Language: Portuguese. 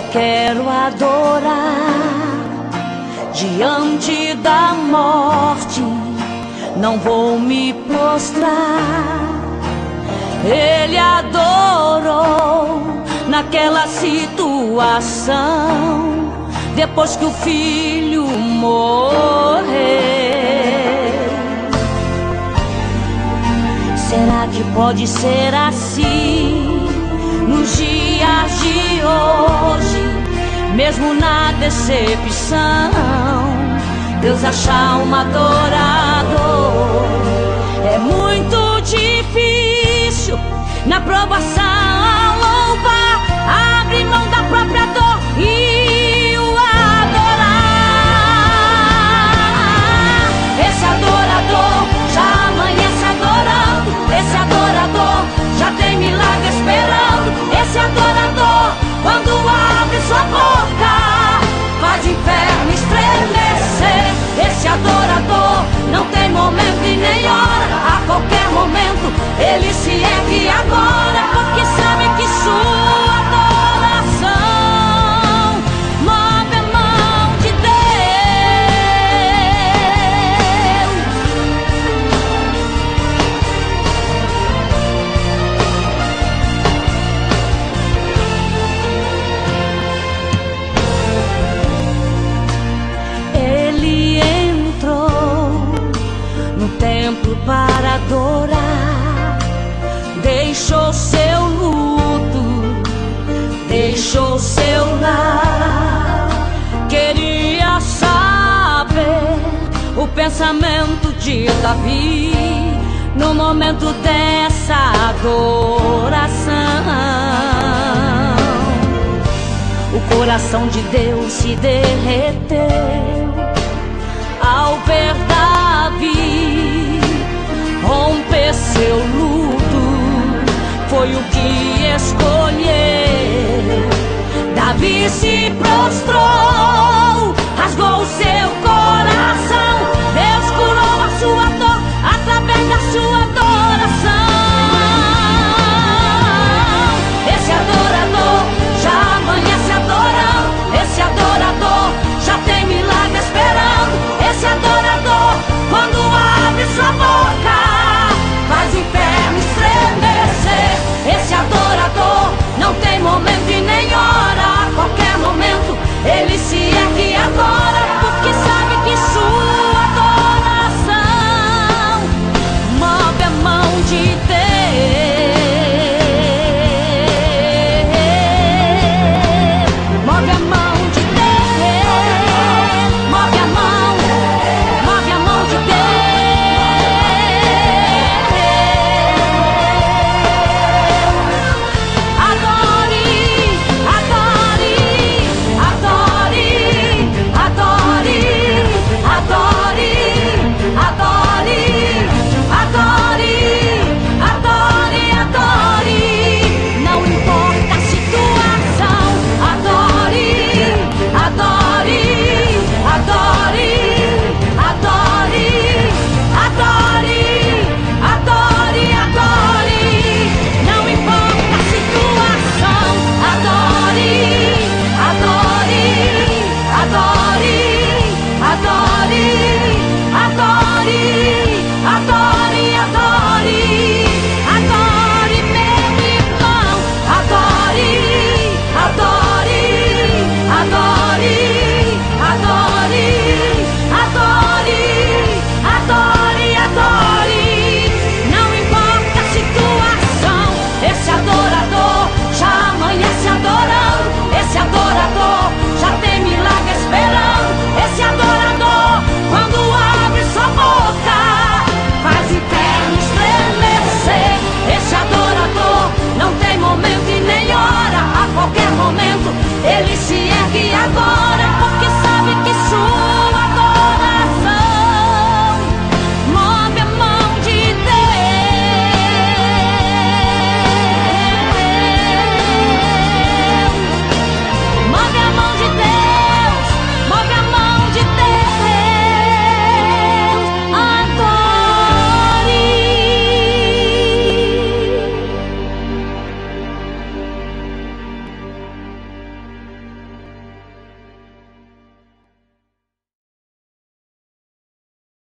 quero adorar diante da morte, não vou me prostrar. Ele adorou naquela situação, depois que o filho morreu. Será que pode ser assim nos dias de hoje? Mesmo na decepção, Deus achar um adorador. É muito difícil na provação louvar, abrir mão da própria dor e o adorar. Esse adorador já amanhece adorando, esse adorador já tem milagre esperando. Esse adorador, quando abre sua boca, faz o inferno estremecer. Esse adorador não tem momento e nem hora, a qualquer momento ele se ergue agora, porque sabe que sua adoração move a mão de templo para adorar, deixou seu luto, deixou seu lar. Queria saber o pensamento de Davi no momento dessa adoração. O coração de Deus se derreteu ao ver Davi romper seu luto, foi o que escolheu. Davi se prostrou, rasgou o seu